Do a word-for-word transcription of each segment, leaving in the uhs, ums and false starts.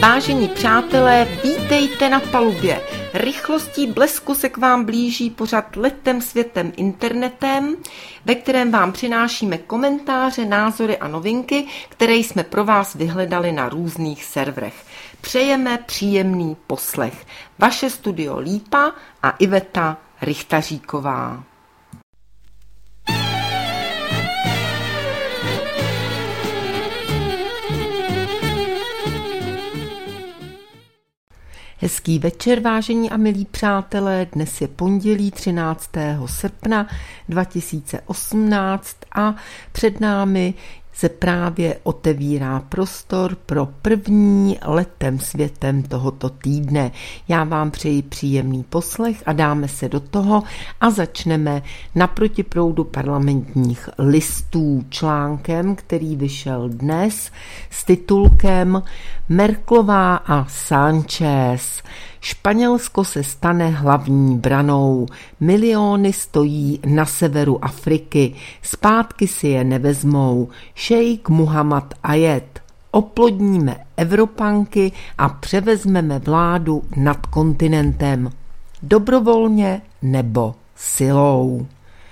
Vážení přátelé, vítejte na palubě. Rychlostí blesku se k vám blíží pořad Letem světem internetem, ve kterém vám přinášíme komentáře, názory a novinky, které jsme pro vás vyhledali na různých serverech. Přejeme příjemný poslech. Vaše studio Lípa a Iveta Richtaříková. Hezký večer, vážení a milí přátelé, dnes je pondělí třináctého srpna dva tisíce osmnáct a před námi se právě otevírá prostor pro první Letem světem tohoto týdne. Já vám přeji příjemný poslech a dáme se do toho a začneme na protiproudu parlamentních listů článkem, který vyšel dnes s titulkem Merkelová a Sánchez. Španělsko se stane hlavní branou. Miliony stojí na severu Afriky. Zpátky si je nevezmou. Šejk Muhammad Ayed. Oplodníme Evropanky a převezmeme vládu nad kontinentem. Dobrovolně nebo silou.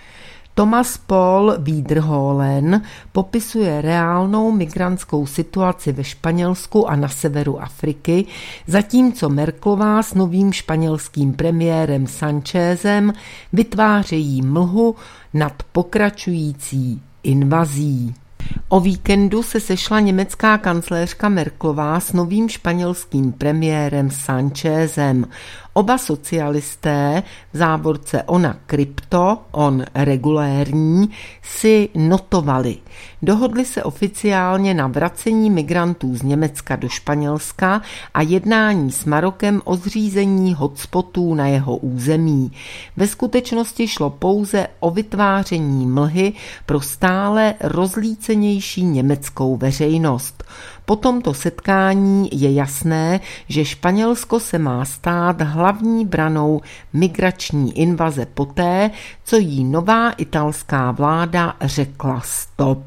Thomas Paul Wiederholen popisuje reálnou migrantskou situaci ve Španělsku a na severu Afriky, zatímco Merkelová s novým španělským premiérem Sanchezem vytvářejí mlhu nad pokračující invazí. O víkendu se sešla německá kancléřka Merkelová s novým španělským premiérem Sanchezem. Oba socialisté, v závorce ona krypto, on regulérní, si notovali. Dohodli se oficiálně na vracení migrantů z Německa do Španělska a jednání s Marokem o zřízení hotspotů na jeho území. Ve skutečnosti šlo pouze o vytváření mlhy pro stále rozlícenější německou veřejnost. Po tomto setkání je jasné, že Španělsko se má stát hlavní branou migrační invaze poté, co jí nová italská vláda řekla stop.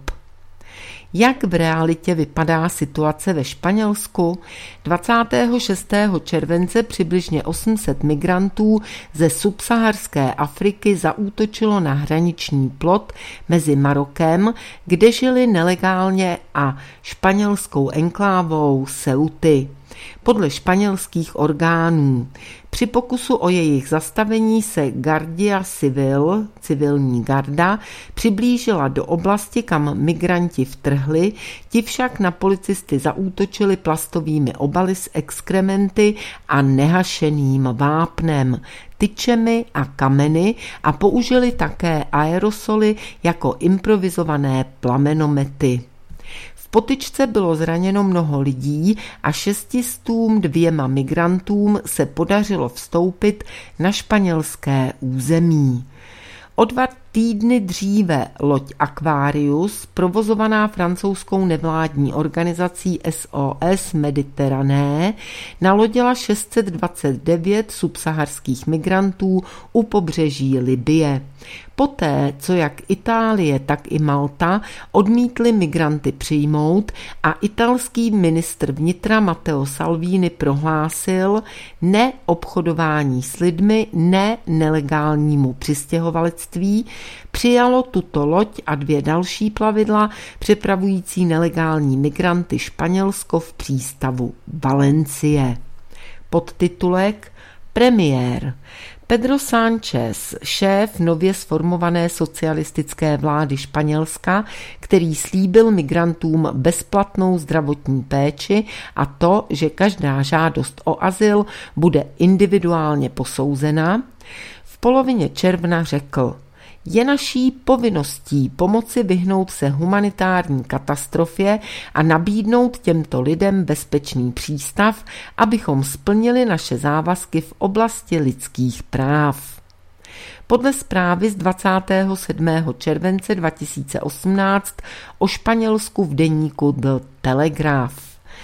Jak v realitě vypadá situace ve Španělsku? dvacátého šestého července přibližně osm set migrantů ze subsaharské Afriky zaútočilo na hraniční plot mezi Marokem, kde žili nelegálně, a španělskou enklávou Ceuty. Podle španělských orgánů. Při pokusu o jejich zastavení se Guardia Civil, civilní garda, přiblížila do oblasti, kam migranti vtrhli, ti však na policisty zaútočili plastovými obaly s exkrementy a nehašeným vápnem, tyčemi a kameny a použili také aerosoly jako improvizované plamenomety. V potyčce bylo zraněno mnoho lidí a šestistům dvěma migrantům se podařilo vstoupit na španělské území. O dva týdny dříve loď Aquarius, provozovaná francouzskou nevládní organizací S O S Mediterranée, nalodila šest set dvacet devět subsaharských migrantů u pobřeží Libye. Poté, co jak Itálie, tak i Malta odmítli migranty přijmout a italský ministr vnitra Matteo Salvini prohlásil ne obchodování s lidmi, ne nelegálnímu přistěhovalectví, přijalo tuto loď a dvě další plavidla přepravující nelegální migranty Španělsko v přístavu Valencie. Podtitulek Premiér. Pedro Sánchez, šéf nově sformované socialistické vlády Španělska, který slíbil migrantům bezplatnou zdravotní péči a to, že každá žádost o azyl bude individuálně posouzena, v polovině června řekl: Je naší povinností pomoci vyhnout se humanitární katastrofě a nabídnout těmto lidem bezpečný přístav, abychom splnili naše závazky v oblasti lidských práv. Podle zprávy z dvacátého sedmého července dva tisíce osmnáct o Španělsku v deníku The Telegraph.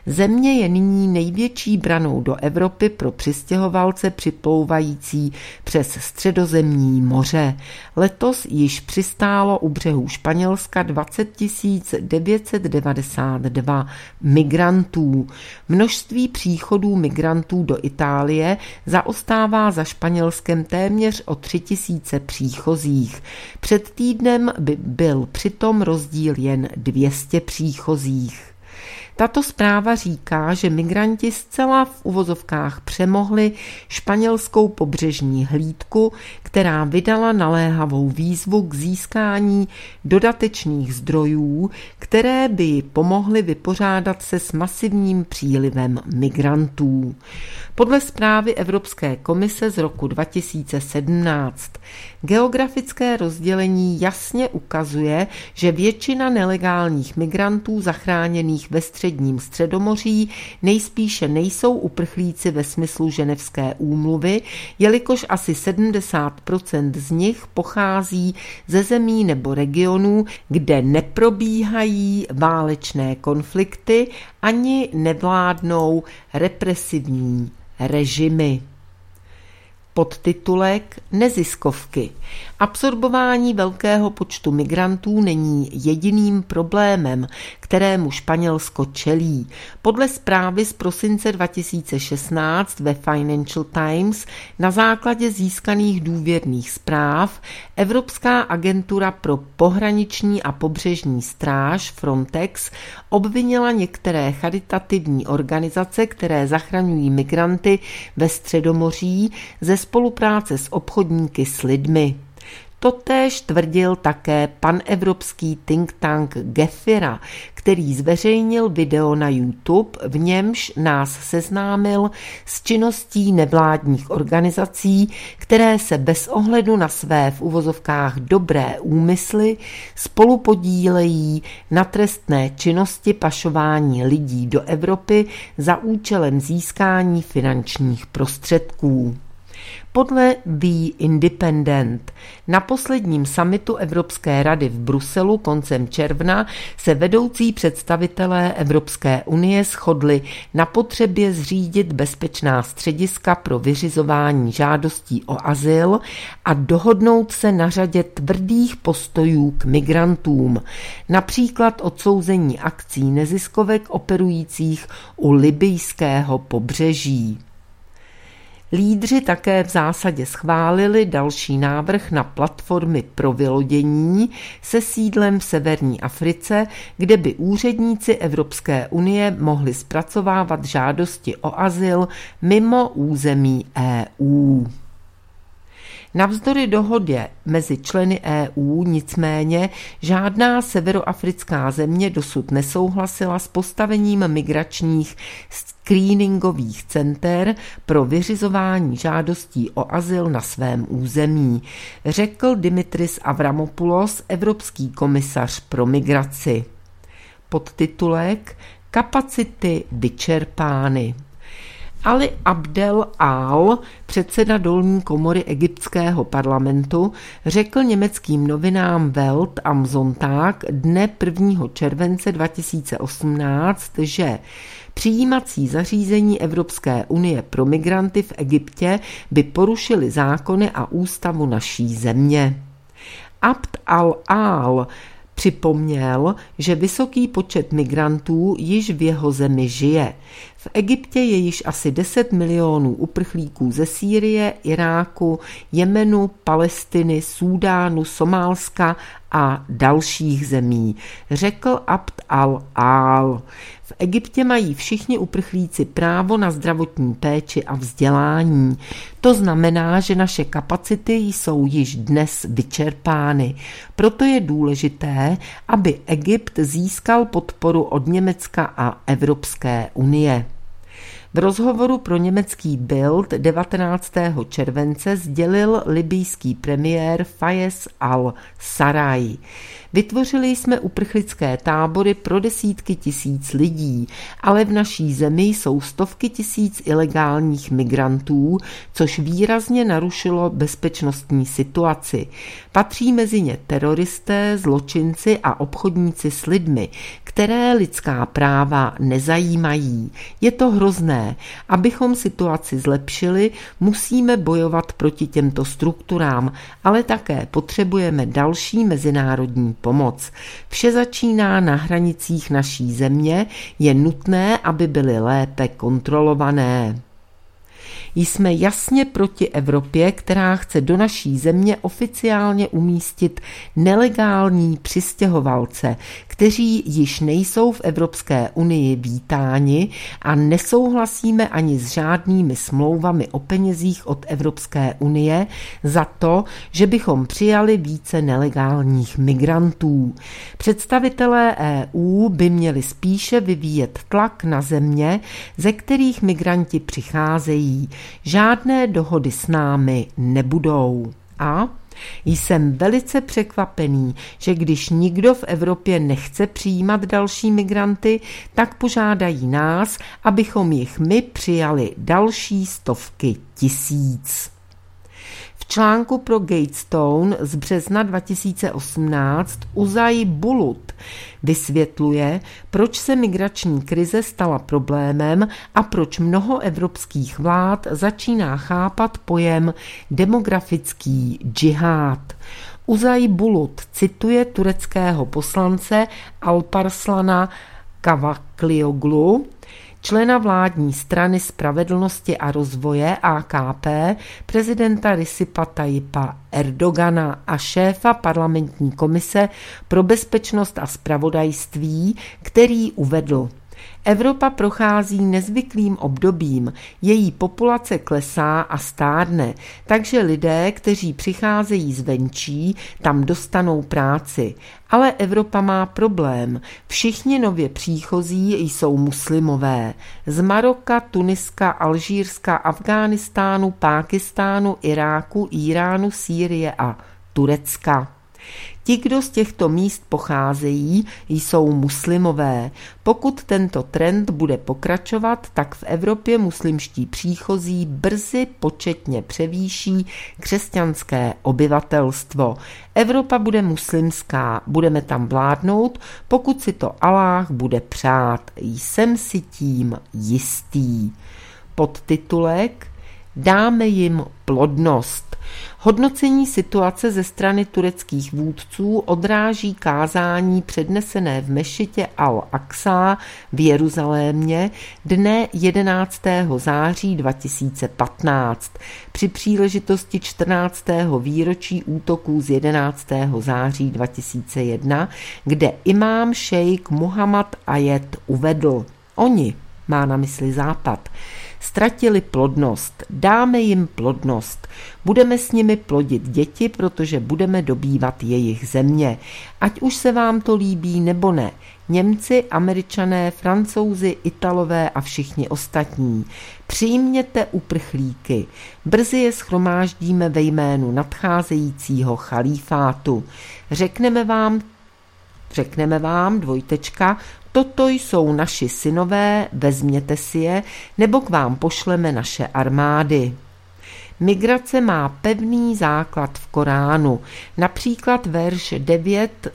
Země je nyní největší branou do Evropy pro přistěhovalce připlouvající přes Středozemní moře. Letos již přistálo u břehů Španělska dvacet tisíc devět set devadesát dva migrantů. Množství příchodů migrantů do Itálie zaostává za Španělskem téměř o tři tisíce příchozích. Před týdnem by byl přitom rozdíl jen dvě stě příchozích. Tato zpráva říká, že migranti zcela v uvozovkách přemohli španělskou pobřežní hlídku, která vydala naléhavou výzvu k získání dodatečných zdrojů, které by ji pomohly vypořádat se s masivním přílivem migrantů. Podle zprávy Evropské komise z roku dva tisíce sedmnáct geografické rozdělení jasně ukazuje, že většina nelegálních migrantů zachráněných ve středním Středomoří nejspíše nejsou uprchlíci ve smyslu Ženevské úmluvy, jelikož asi sedmdesát procent z nich pochází ze zemí nebo regionů, kde neprobíhají válečné konflikty ani nevládnou represivní režimy. Podtitulek Neziskovky. Absorbování velkého počtu migrantů není jediným problémem, kterému Španělsko čelí. Podle zprávy z prosince dva tisíce šestnáct ve Financial Times na základě získaných důvěrných zpráv Evropská agentura pro pohraniční a pobřežní stráž Frontex obvinila některé charitativní organizace, které zachraňují migranty ve Středomoří, ze spolupráce s obchodníky s lidmi. Totéž tvrdil také panevropský think tank Gefira, který zveřejnil video na YouTube, v němž nás seznámil s činností nevládních organizací, které se bez ohledu na své v uvozovkách dobré úmysly spolupodílejí na trestné činnosti pašování lidí do Evropy za účelem získání finančních prostředků. Podle The Independent na posledním summitu Evropské rady v Bruselu koncem června se vedoucí představitelé Evropské unie shodli na potřebě zřídit bezpečná střediska pro vyřizování žádostí o azyl a dohodnout se na řadě tvrdých postojů k migrantům, například odsouzení akcí neziskovek operujících u libyjského pobřeží. Lídři také v zásadě schválili další návrh na platformy pro vylodění se sídlem v severní Africe, kde by úředníci Evropské unie mohli zpracovávat žádosti o azyl mimo území E U. Navzdory dohodě mezi členy E U nicméně žádná severoafrická země dosud nesouhlasila s postavením migračních screeningových center pro vyřizování žádostí o azyl na svém území, řekl Dimitris Avramopoulos, evropský komisař pro migraci. Podtitulek Kapacity vyčerpány. Ali Abdel Al, předseda dolní komory egyptského parlamentu, řekl německým novinám Welt am Sonntag dne prvního července dva tisíce osmnáct, že přijímací zařízení Evropské unie pro migranty v Egyptě by porušily zákony a ústavu naší země. Abd al-Al připomněl, že vysoký počet migrantů již v jeho zemi žije. V Egyptě je již asi deset milionů uprchlíků ze Sýrie, Iráku, Jemenu, Palestiny, Súdánu, Somálska a dalších zemí, řekl Abd al-Al. V Egyptě mají všichni uprchlíci právo na zdravotní péči a vzdělání. To znamená, že naše kapacity jsou již dnes vyčerpány. Proto je důležité, aby Egypt získal podporu od Německa a Evropské unie. V rozhovoru pro německý Bild devatenáctého července sdělil libýský premiér Fayez al-Sarraj. Vytvořili jsme uprchlické tábory pro desítky tisíc lidí, ale v naší zemi jsou stovky tisíc ilegálních migrantů, což výrazně narušilo bezpečnostní situaci. Patří mezi ně teroristé, zločinci a obchodníci s lidmi, které lidská práva nezajímají. Je to hrozné. Abychom situaci zlepšili, musíme bojovat proti těmto strukturám, ale také potřebujeme další mezinárodní pomoc. Vše začíná na hranicích naší země, je nutné, aby byly lépe kontrolované. Jsme jasně proti Evropě, která chce do naší země oficiálně umístit nelegální přistěhovalce, kteří již nejsou v Evropské unii vítáni, a nesouhlasíme ani s žádnými smlouvami o penězích od Evropské unie za to, že bychom přijali více nelegálních migrantů. Představitelé E U by měli spíše vyvíjet tlak na země, ze kterých migranti přicházejí. Žádné dohody s námi nebudou. A jsem velice překvapený, že když nikdo v Evropě nechce přijímat další migranty, tak požádají nás, abychom jich my přijali další stovky tisíc. V článku pro Gatestone z března dva tisíce osmnáct Uzay Bulut vysvětluje, proč se migrační krize stala problémem a proč mnoho evropských vlád začíná chápat pojem demografický džihád. Uzay Bulut cituje tureckého poslance Alparslana Kavaklioglu, člena vládní strany spravedlnosti a rozvoje A K P, prezidenta Recipa Tayyipa Erdogana a šéfa parlamentní komise pro bezpečnost a zpravodajství, který uvedl: Evropa prochází nezvyklým obdobím, její populace klesá a stárne, takže lidé, kteří přicházejí zvenčí, tam dostanou práci. Ale Evropa má problém. Všichni nově příchozí jsou muslimové. Z Maroka, Tuniska, Alžírska, Afghánistánu, Pákistánu, Iráku, Íránu, Sýrie a Turecka. Ti, kdo z těchto míst pocházejí, jsou muslimové. Pokud tento trend bude pokračovat, tak v Evropě muslimští příchozí brzy početně převýší křesťanské obyvatelstvo. Evropa bude muslimská, budeme tam vládnout, pokud si to Aláh bude přát. Jsem si tím jistý. Podtitulek: Dáme jim plodnost. Hodnocení situace ze strany tureckých vůdců odráží kázání přednesené v mešitě Al-Aqsa v Jeruzalémě dne jedenáctého září dva tisíce patnáct při příležitosti čtrnáctého výročí útoků z jedenáctého září dva tisíce jedna, kde imám šejk Muhammad Ayed uvedl: Oni, má na mysli Západ, ztratili plodnost, dáme jim plodnost, budeme s nimi plodit děti, protože budeme dobývat jejich země. Ať už se vám to líbí nebo ne, Němci, Američané, Francouzi, Italové a všichni ostatní, přijměte uprchlíky, brzy je shromáždíme ve jménu nadcházejícího chalífátu. Řekneme vám, řekneme vám, dvojtečka, toto jsou naši synové, vezměte si je, nebo k vám pošleme naše armády. Migrace má pevný základ v Koránu. Například verš devět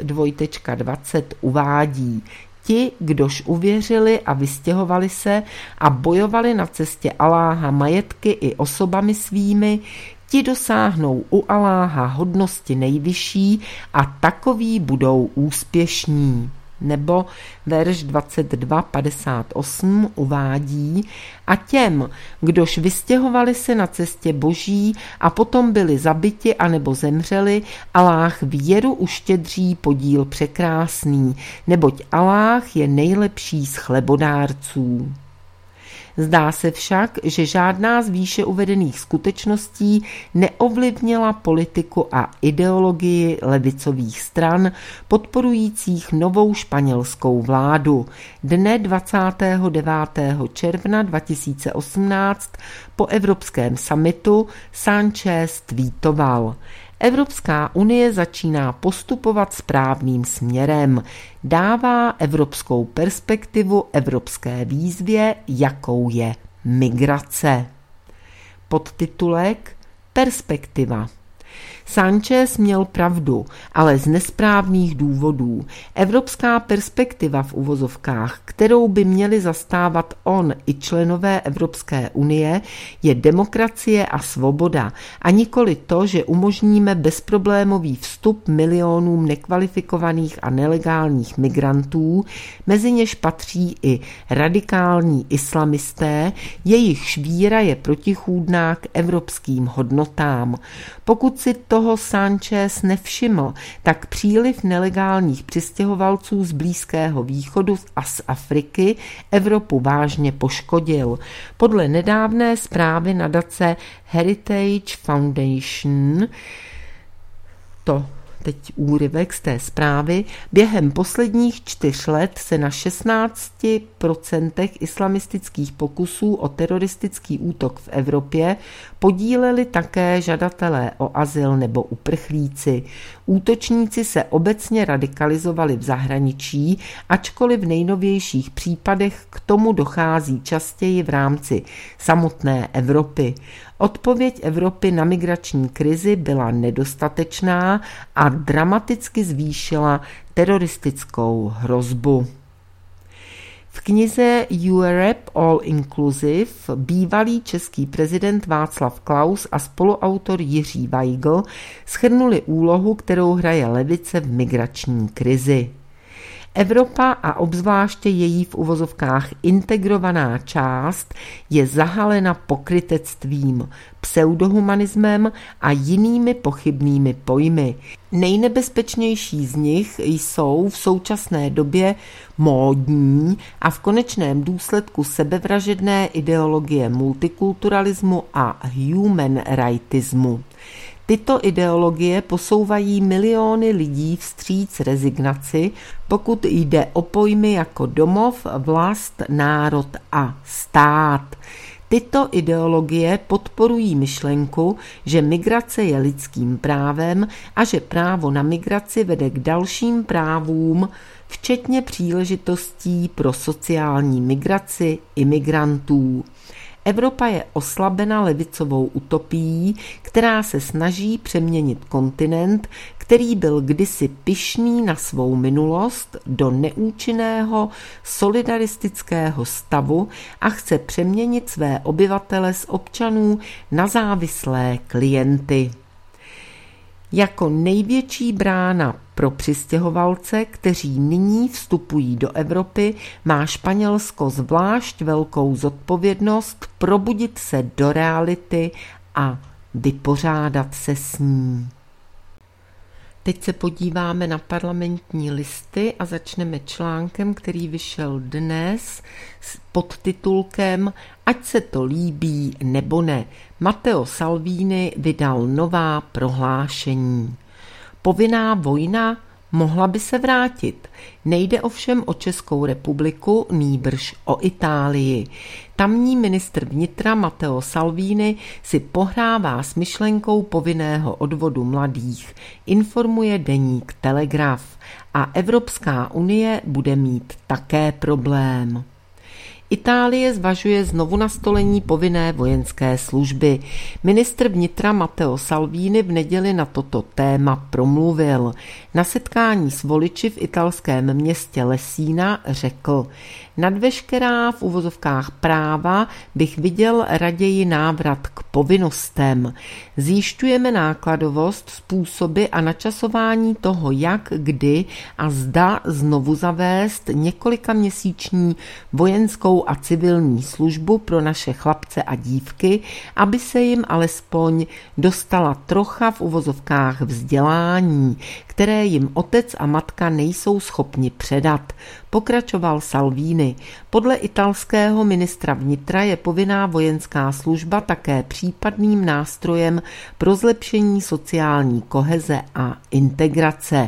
dvacet uvádí: Ti, kdož uvěřili a vystěhovali se a bojovali na cestě Aláha majetky i osobami svými, ti dosáhnou u Aláha hodnosti nejvyšší a takoví budou úspěšní. Nebo verš dvacet dva padesát osm uvádí: A těm, kdož vystěhovali se na cestě boží a potom byli zabiti anebo zemřeli, Aláh věru uštědří podíl překrásný, neboť Aláh je nejlepší z chlebodárců. Zdá se však, že žádná z výše uvedených skutečností neovlivnila politiku a ideologii levicových stran podporujících novou španělskou vládu. Dne dvacátého devátého června dva tisíce osmnáct po Evropském summitu Sánchez tweetoval: Evropská unie začíná postupovat správným směrem. Dává evropskou perspektivu evropské výzvě, jakou je migrace. Podtitulek Perspektiva. Sánchez měl pravdu, ale z nesprávných důvodů. Evropská perspektiva v uvozovkách, kterou by měli zastávat on i členové Evropské unie, je demokracie a svoboda a nikoli to, že umožníme bezproblémový vstup milionům nekvalifikovaných a nelegálních migrantů, mezi něž patří i radikální islamisté, jejichž víra je protichůdná k evropským hodnotám. Pokud si toho Sánchez nevšiml, tak příliv nelegálních přistěhovalců z Blízkého východu a z Afriky Evropu vážně poškodil. Podle nedávné zprávy nadace Heritage Foundation, to teď úryvek z té zprávy, během posledních čtyř let se na šestnáct procent islamistických pokusů o teroristický útok v Evropě podíleli také žadatelé o azyl nebo uprchlíci. Útočníci se obecně radikalizovali v zahraničí, ačkoliv v nejnovějších případech k tomu dochází častěji v rámci samotné Evropy. Odpověď Evropy na migrační krizi byla nedostatečná a dramaticky zvýšila teroristickou hrozbu. V knize Europe All Inclusive bývalý český prezident Václav Klaus a spoluautor Jiří Weigl shrnuli úlohu, kterou hraje levice v migrační krizi. Evropa a obzvláště její v uvozovkách integrovaná část je zahalena pokrytectvím, pseudohumanismem a jinými pochybnými pojmy. Nejnebezpečnější z nich jsou v současné době módní a v konečném důsledku sebevražedné ideologie multikulturalismu a human rightismu. Tyto ideologie posouvají miliony lidí vstříc rezignaci, pokud jde o pojmy jako domov, vlast, národ a stát. Tyto ideologie podporují myšlenku, že migrace je lidským právem a že právo na migraci vede k dalším právům, včetně příležitostí pro sociální migraci imigrantů. Evropa je oslabena levicovou utopií, která se snaží přeměnit kontinent, který byl kdysi pyšný na svou minulost, do neúčinného solidaristického stavu a chce přeměnit své obyvatele z občanů na závislé klienty. Jako největší brána pro přistěhovalce, kteří nyní vstupují do Evropy, má Španělsko zvlášť velkou zodpovědnost probudit se do reality a vypořádat se s ní. Teď se podíváme na Parlamentní listy a začneme článkem, který vyšel dnes s podtitulkem Ať se to líbí nebo ne. Matteo Salvini vydal nová prohlášení. Povinná vojna mohla by se vrátit. Nejde ovšem o Českou republiku, nýbrž o Itálii. Tamní ministr vnitra Matteo Salvini si pohrává s myšlenkou povinného odvodu mladých, informuje deník Telegraf, a Evropská unie bude mít také problém. Itálie zvažuje znovu nastolení povinné vojenské služby. Ministr vnitra Matteo Salvini v neděli na toto téma promluvil. Na setkání s voliči v italském městě Lesína řekl: Nad veškerá v uvozovkách práva bych viděl raději návrat k povinnostem. Zjišťujeme nákladovost, způsoby a načasování toho, jak, kdy a zda znovu zavést několikaměsíční vojenskou a civilní službu pro naše chlapce a dívky, aby se jim alespoň dostala trocha v uvozovkách vzdělání, které jim otec a matka nejsou schopni předat, pokračoval Salvini. Salvini. Podle italského ministra vnitra je povinná vojenská služba také případným nástrojem pro zlepšení sociální koheze a integrace.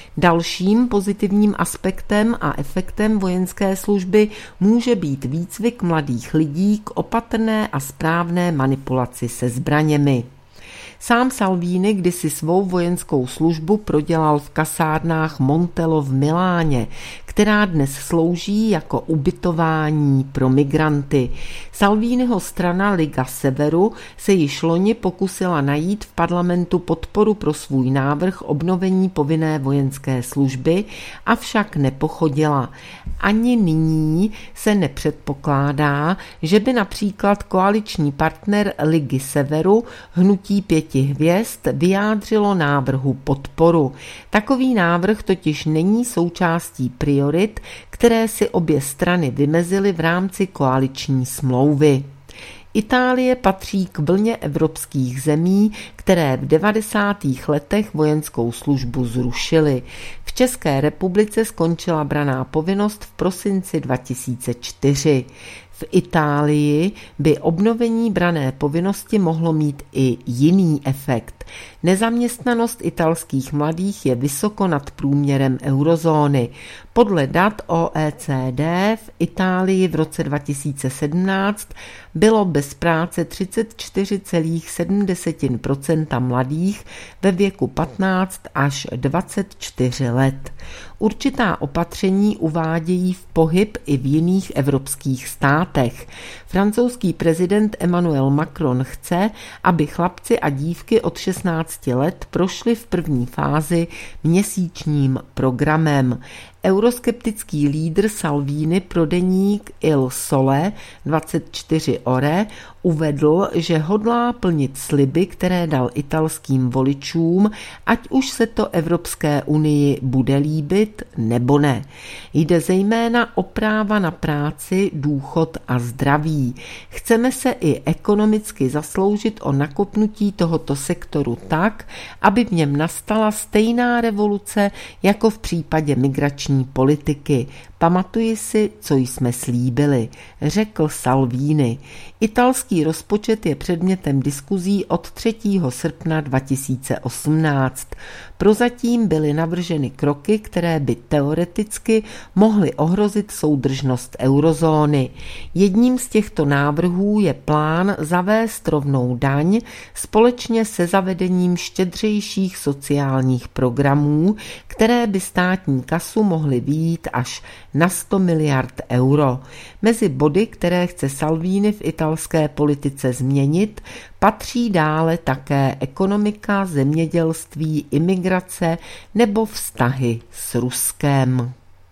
Dalším pozitivním aspektem a efektem vojenské služby může být výcvik mladých lidí k opatrné a správné manipulaci se zbraněmi. Sám Salvini kdysi svou vojenskou službu prodělal v kasárnách Montello v Miláně, která dnes slouží jako ubytování pro migranty. Salviniho strana Liga Severu se již loni pokusila najít v parlamentu podporu pro svůj návrh obnovení povinné vojenské služby, avšak nepochodila. Ani nyní se nepředpokládá, že by například koaliční partner Ligy Severu, hnutí pěti hvězd, vyjádřilo návrhu podporu. Takový návrh totiž není součástí priorit, které si obě strany vymezily v rámci koaliční smlouvy. Itálie patří k vlně evropských zemí, které v devadesátých letech vojenskou službu zrušily. V České republice skončila branná povinnost v prosinci dva tisíce čtyři. V Itálii by obnovení branné povinnosti mohlo mít i jiný efekt. Nezaměstnanost italských mladých je vysoko nad průměrem eurozóny. Podle dat O E C D v Itálii v roce dva tisíce sedmnáct bylo bez práce třicet čtyři celá sedm procenta mladých ve věku patnáct až dvacet čtyři let. Určitá opatření uvádějí v pohyb i v jiných evropských státech. Francouzský prezident Emmanuel Macron chce, aby chlapci a dívky od šestnácti let prošli v první fázi měsíčním programem. Euroskeptický lídr Salvini pro deník Il Sole dvacet čtyři ore uvedl, že hodlá plnit sliby, které dal italským voličům, ať už se to Evropské unii bude líbit nebo ne. Jde zejména o práva na práci, důchod a zdraví. Chceme se i ekonomicky zasloužit o nakopnutí tohoto sektoru tak, aby v něm nastala stejná revoluce jako v případě migrační politiky. Pamatuji si, co jsme slíbili, řekl Salvini. Italský rozpočet je předmětem diskuzí od třetího srpna dva tisíce osmnáct. Prozatím byly navrženy kroky, které by teoreticky mohly ohrozit soudržnost eurozóny. Jedním z těchto návrhů je plán zavést rovnou daň společně se zavedením štědřejších sociálních programů, které by státní kasu mohly vyjít až na sto miliard euro. Mezi body, které chce Salvini v italské politice změnit, patří dále také ekonomika, zemědělství, imigrace nebo vztahy s Ruskem.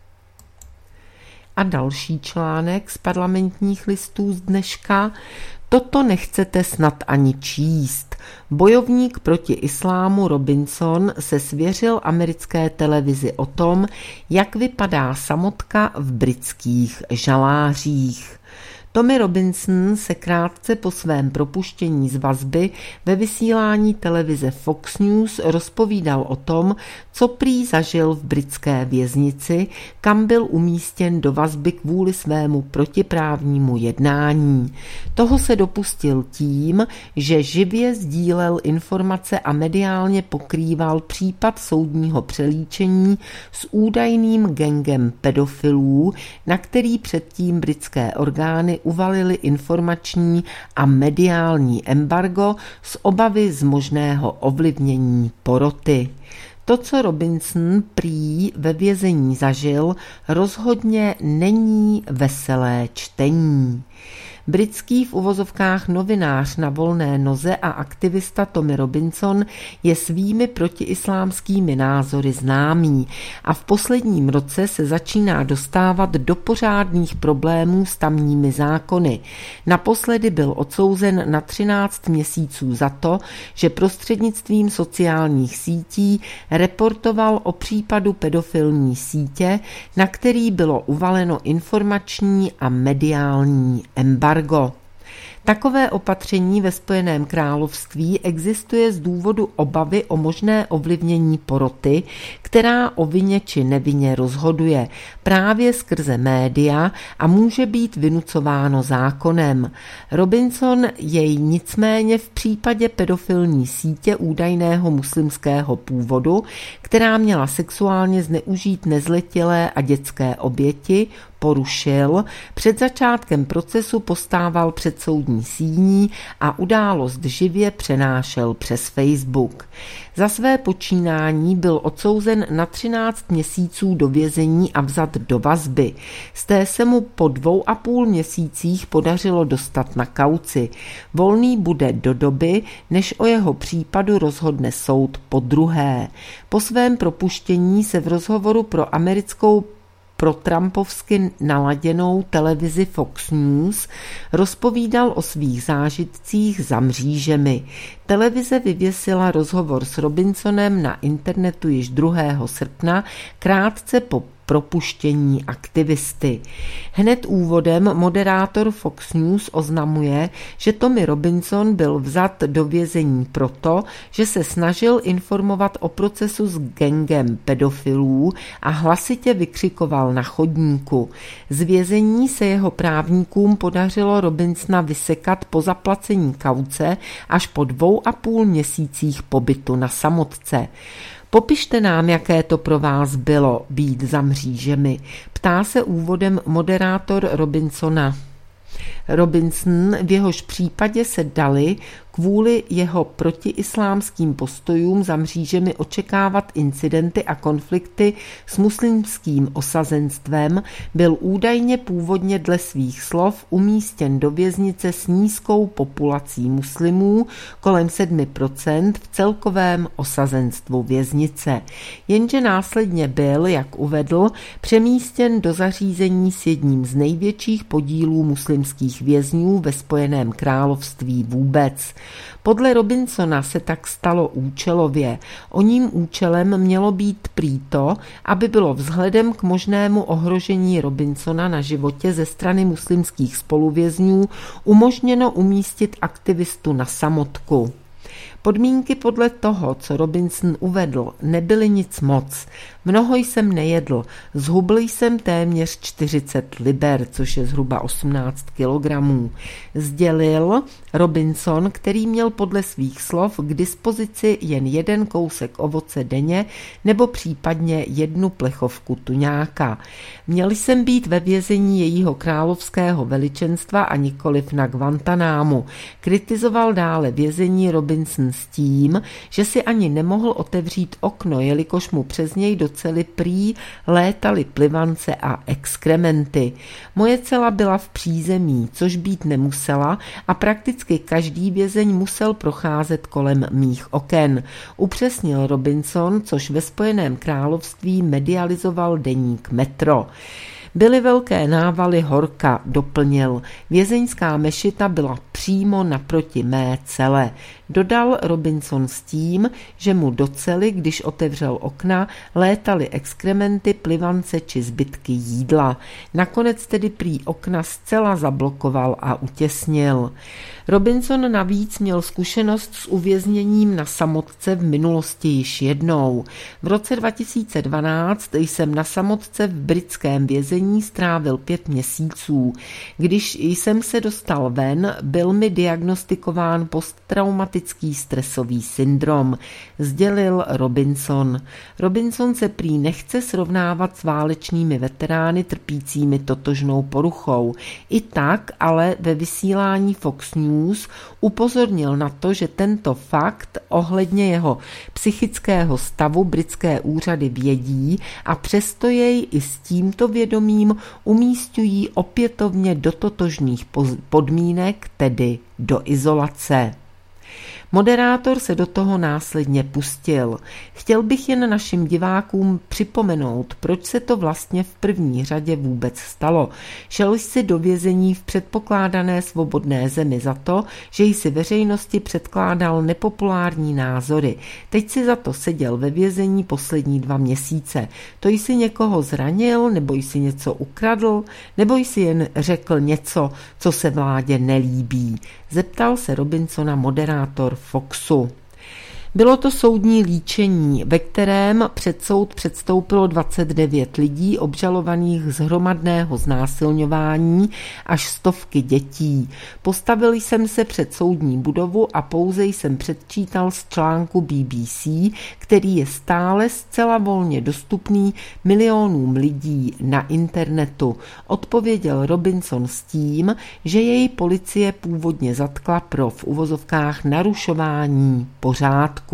A další článek z parlamentních listů z dneška. Toto nechcete snad ani číst. Bojovník proti islámu Robinson se svěřil americké televizi o tom, jak vypadá samotka v britských žalářích. Tommy Robinson se krátce po svém propuštění z vazby ve vysílání televize Fox News rozpovídal o tom, co prý zažil v britské věznici, kam byl umístěn do vazby kvůli svému protiprávnímu jednání. Toho se dopustil tím, že živě sdílel informace a mediálně pokrýval případ soudního přelíčení s údajným gangem pedofilů, na který předtím britské orgány uvalili informační a mediální embargo z obavy z možného ovlivnění poroty. To, co Robinson prý ve vězení zažil, rozhodně není veselé čtení. Britský v uvozovkách novinář na volné noze a aktivista Tommy Robinson je svými protiislámskými názory známý a v posledním roce se začíná dostávat do pořádných problémů s tamními zákony. Naposledy byl odsouzen na třináct měsíců za to, že prostřednictvím sociálních sítí reportoval o případu pedofilní sítě, na který bylo uvaleno informační a mediální embargo. Takové opatření ve Spojeném království existuje z důvodu obavy o možné ovlivnění poroty, která o vině či nevině rozhoduje právě skrze média a může být vynucováno zákonem. Robinson jej nicméně v případě pedofilní sítě údajného muslimského původu, která měla sexuálně zneužít nezletilé a dětské oběti, porušil, před začátkem procesu postával před soudní síní a událost živě přenášel přes Facebook. Za své počínání byl odsouzen na třináct měsíců do vězení a vzat do vazby. Z té se mu po dvou a půl měsících podařilo dostat na kauci. Volný bude do doby, než o jeho případu rozhodne soud podruhé. Po svém propuštění se v rozhovoru pro americkou pro trumpovsky naladěnou televizi Fox News rozpovídal o svých zážitcích za mřížemi. Televize vyvěsila rozhovor s Robinsonem na internetu již druhého srpna, krátce po propuštění aktivisty. Hned úvodem moderátor Fox News oznamuje, že Tommy Robinson byl vzat do vězení proto, že se snažil informovat o procesu s gangem pedofilů a hlasitě vykřikoval na chodníku. Z vězení se jeho právníkům podařilo Robinsona vysekat po zaplacení kauce až po dvou a půl měsících pobytu na samotce. Popište nám, jaké to pro vás bylo být za mřížemi, ptá se úvodem moderátor Robinsona. Robinson, v jehož případě se dali kvůli jeho protiislámským postojům za mřížemi očekávat incidenty a konflikty s muslimským osazenstvem, byl údajně původně dle svých slov umístěn do věznice s nízkou populací muslimů, kolem sedm procent v celkovém osazenstvu věznice. Jenže následně byl, jak uvedl, přemístěn do zařízení s jedním z největších podílů muslimských vězňů ve Spojeném království vůbec. Podle Robinsona se tak stalo účelově. Oním účelem mělo být prý to, aby bylo vzhledem k možnému ohrožení Robinsona na životě ze strany muslimských spoluvězňů umožněno umístit aktivistu na samotku. Podmínky podle toho, co Robinson uvedl, nebyly nic moc. Mnoho jsem nejedl, zhubl jsem téměř čtyřicet liber, což je zhruba osmnáct kilogramů. Sdělil Robinson, který měl podle svých slov k dispozici jen jeden kousek ovoce denně nebo případně jednu plechovku tuňáka. Měl jsem být ve vězení jejího královského veličenstva a nikoliv na Guantanámu. Kritizoval dále vězení Robinson s tím, že si ani nemohl otevřít okno, jelikož mu přes něj doceli prý létaly plivance a exkrementy. Moje cela byla v přízemí, což být nemusela a prakticky každý vězeň musel procházet kolem mých oken. Upřesnil Robinson, což ve Spojeném království medializoval deník Metro. Byly velké návaly horka, doplnil. Vězeňská mešita byla přímo naproti mé cele. Dodal Robinson s tím, že mu do cely, když otevřel okna, létaly exkrementy, plivance či zbytky jídla. Nakonec tedy prý okna zcela zablokoval a utěsnil. Robinson navíc měl zkušenost s uvězněním na samotce v minulosti již jednou. V roce dva tisíce dvanáct jsem na samotce v britském vězení strávil pět měsíců. Když jsem se dostal ven, byl mi diagnostikován posttraumatický stresový syndrom, sdělil Robinson. Robinson se prý nechce srovnávat s válečnými veterány trpícími totožnou poruchou. I tak ale ve vysílání Fox News upozornil na to, že tento fakt ohledně jeho psychického stavu britské úřady vědí a přesto jej i s tímto vědomím umísťují opětovně do totožných podmínek, tedy do izolace. Moderátor se do toho následně pustil. Chtěl bych jen našim divákům připomenout, proč se to vlastně v první řadě vůbec stalo. Šel jsi do vězení v předpokládané svobodné zemi za to, že jsi veřejnosti předkládal nepopulární názory. Teď si za to seděl ve vězení poslední dva měsíce. To jsi někoho zranil, nebo jsi něco ukradl, nebo jsi jen řekl něco, co se vládě nelíbí? Zeptal se Robinsona moderátor Foxu. Bylo to soudní líčení, ve kterém před soud předstoupilo dvacet devět lidí obžalovaných z hromadného znásilňování až stovky dětí. Postavil jsem se před soudní budovu a pouze jsem předčítal z článku B B C, který je stále zcela volně dostupný milionům lidí na internetu. Odpověděl Robinson s tím, že jej policie původně zatkla pro v uvozovkách narušování pořádku.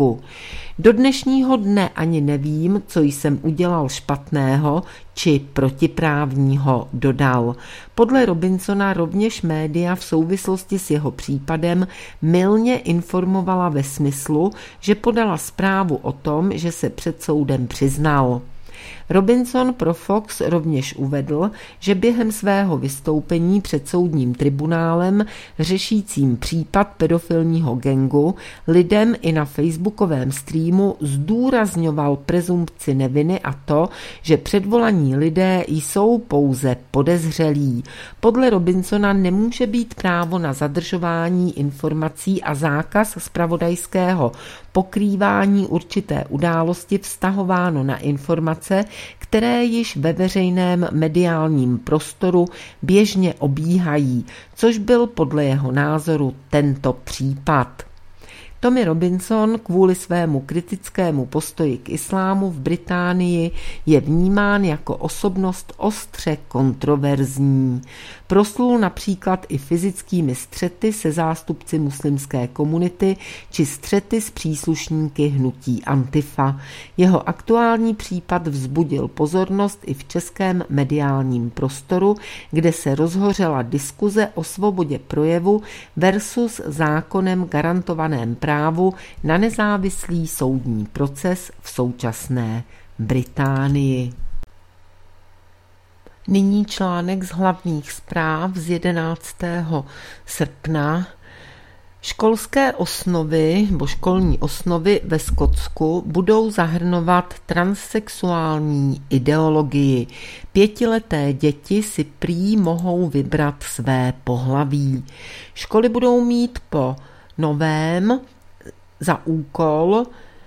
Do dnešního dne ani nevím, co jsem udělal špatného či protiprávního, dodal. Podle Robinsona rovněž média v souvislosti s jeho případem mylně informovala ve smyslu, že podala zprávu o tom, že se před soudem přiznal. Robinson pro Fox rovněž uvedl, že během svého vystoupení před soudním tribunálem řešícím případ pedofilního gangu lidem i na facebookovém streamu zdůrazňoval prezumpci neviny a to, že předvolaní lidé jsou pouze podezřelí. Podle Robinsona nemůže být právo na zadržování informací a zákaz zpravodajského pokrývání určité události vztahováno na informace, které již ve veřejném mediálním prostoru běžně obíhají, což byl podle jeho názoru tento případ. Tommy Robinson kvůli svému kritickému postoji k islámu v Británii je vnímán jako osobnost ostře kontroverzní. Proslul například i fyzickými střety se zástupci muslimské komunity či střety s příslušníky hnutí Antifa. Jeho aktuální případ vzbudil pozornost i v českém mediálním prostoru, kde se rozhořela diskuze o svobodě projevu versus zákonem garantovaném právu na nezávislý soudní proces v současné Británii. Nyní článek z hlavních zpráv z jedenáctého srpna. Školské osnovy nebo školní osnovy ve Skotsku budou zahrnovat transsexuální ideologii. Pětileté děti si prý mohou vybrat své pohlaví. Školy budou mít po novém za úkol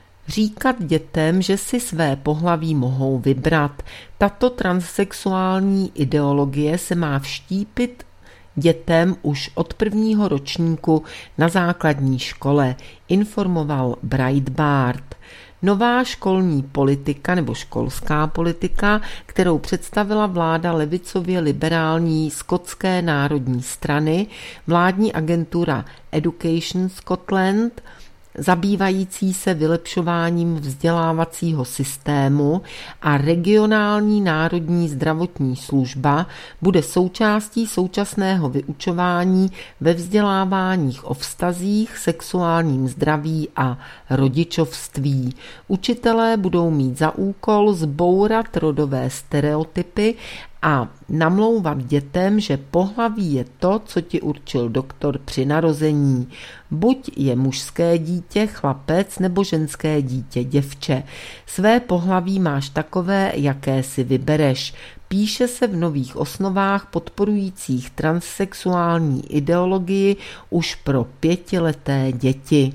říkat dětem, že si své pohlaví mohou vybrat. Tato transsexuální ideologie se má vštípit dětem už od prvního ročníku na základní škole, informoval Breitbart. Nová školní politika nebo školská politika, kterou představila vláda levicově liberální Skotské národní strany, vládní agentura Education Scotland, zabývající se vylepšováním vzdělávacího systému a regionální národní zdravotní služba bude součástí současného vyučování ve vzděláváních o vztazích, sexuálním zdraví a rodičovství. Učitelé budou mít za úkol zbourat rodové stereotypy a namlouvat dětem, že pohlaví je to, co ti určil doktor při narození. Buď je mužské dítě chlapec nebo ženské dítě děvče. Své pohlaví máš takové, jaké si vybereš. Píše se v nových osnovách podporujících transsexuální ideologii už pro pětileté děti.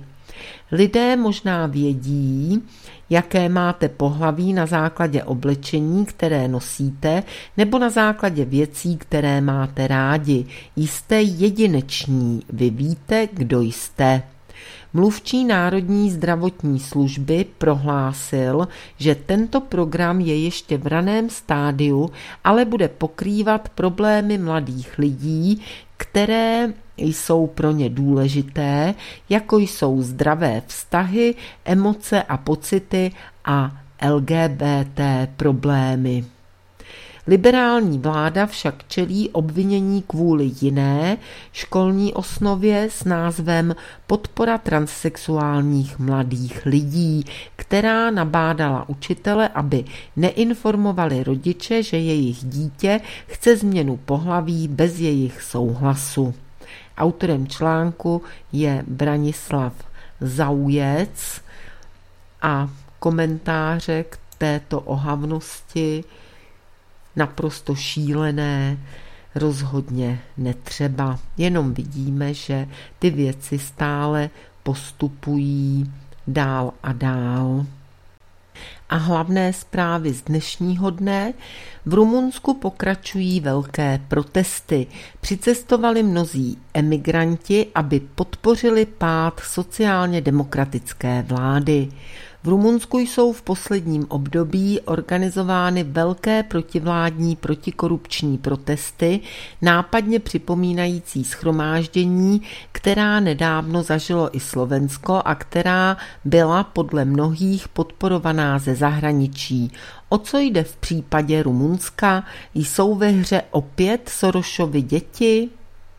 Lidé možná vědí, jaké máte pohlaví na základě oblečení, které nosíte, nebo na základě věcí, které máte rádi. Jste jedineční, vy víte, kdo jste. Mluvčí Národní zdravotní služby prohlásil, že tento program je ještě v raném stádiu, ale bude pokrývat problémy mladých lidí, které jsou pro ně důležité, jako jsou zdravé vztahy, emoce a pocity a L G B T problémy. Liberální vláda však čelí obvinění kvůli jiné školní osnově s názvem Podpora transsexuálních mladých lidí, která nabádala učitele, aby neinformovali rodiče, že jejich dítě chce změnu pohlaví bez jejich souhlasu. Autorem článku je Branislav Zaujec a komentáře k této ohavnosti naprosto šílené rozhodně netřeba. Jenom vidíme, že ty věci stále postupují dál a dál. A hlavné zprávy z dnešního dne. V Rumunsku pokračují velké protesty. Přicestovali mnozí emigranti, aby podpořili pád sociálně demokratické vlády. V Rumunsku jsou v posledním období organizovány velké protivládní protikorupční protesty, nápadně připomínající shromáždění, která nedávno zažilo i Slovensko a která byla podle mnohých podporovaná ze zahraničí. O co jde v případě Rumunska? Jsou ve hře opět Sorosovy děti?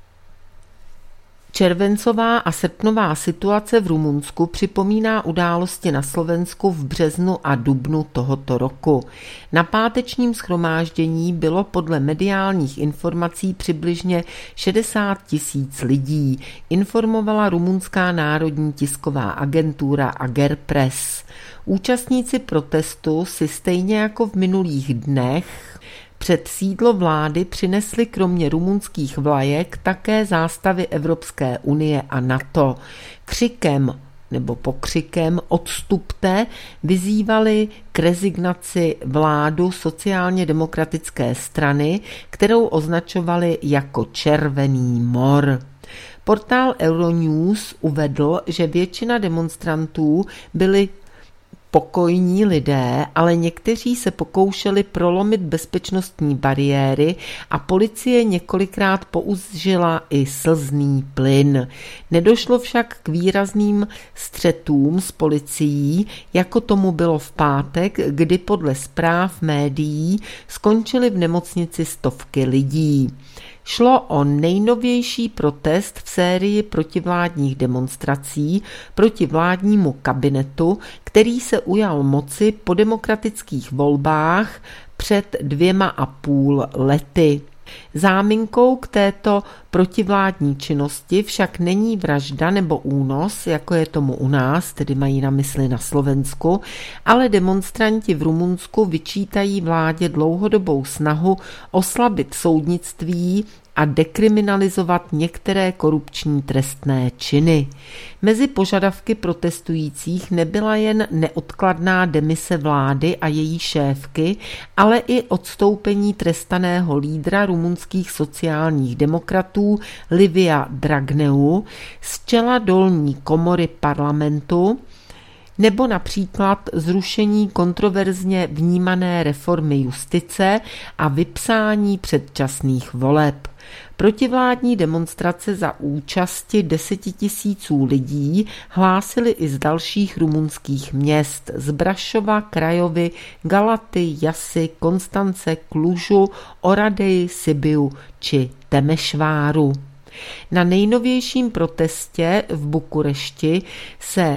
Červencová a srpnová situace v Rumunsku připomíná události na Slovensku v březnu a dubnu tohoto roku. Na pátečním shromáždění bylo podle mediálních informací přibližně šedesát tisíc lidí, informovala rumunská národní tisková agentura Agerpres. Účastníci protestu si stejně jako v minulých dnech před sídlo vlády přinesli kromě rumunských vlajek také zástavy Evropské unie a NATO. Křikem nebo pokřikem odstupte vyzývali k rezignaci vládu sociálně demokratické strany, kterou označovali jako červený mor. Portál Euronews uvedl, že většina demonstrantů byli pokojní lidé, ale někteří se pokoušeli prolomit bezpečnostní bariéry a policie několikrát použila i slzný plyn. Nedošlo však k výrazným střetům s policií, jako tomu bylo v pátek, kdy podle zpráv médií skončily v nemocnici stovky lidí. Šlo o nejnovější protest v sérii protivládních demonstrací proti vládnímu kabinetu, který se ujal moci po demokratických volbách před dvěma a půl lety. Záminkou k této protivládní činnosti však není vražda nebo únos, jako je tomu u nás, tedy mají na mysli na Slovensku, ale demonstranti v Rumunsku vyčítají vládě dlouhodobou snahu oslabit soudnictví a dekriminalizovat některé korupční trestné činy. Mezi požadavky protestujících nebyla jen neodkladná demise vlády a její šéfky, ale i odstoupení trestaného lídra rumunských sociálních demokratů Livia Dragneu z čela dolní komory parlamentu, nebo například zrušení kontroverzně vnímané reformy justice a vypsání předčasných voleb. Protivládní demonstrace za účasti desetitisíců lidí hlásili i z dalších rumunských měst, z Brašova, Krajovy, Galaty, Jasy, Konstance, Klužu, Oradej, Sibiu či Temešváru. Na nejnovějším protestě v Bukurešti se